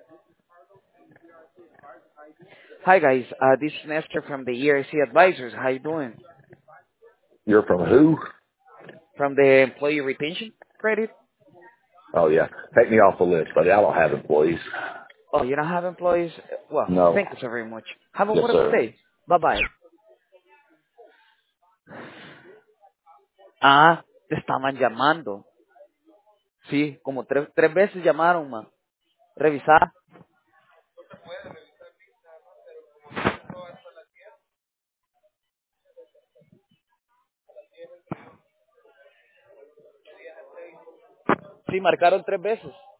Hi guys, this is Nestor from the ERC Advisors. How you doing? You're from who? From the Employee Retention Credit? Oh yeah. Take me off the list, buddy. I don't have employees. Oh, you don't have employees? Well, No. thank you so very much. Have a Yes, wonderful sir. day. Bye bye. Ah, te estaban llamando. Sí, como tres veces llamaron, man. Revisar. Sí, marcaron tres veces.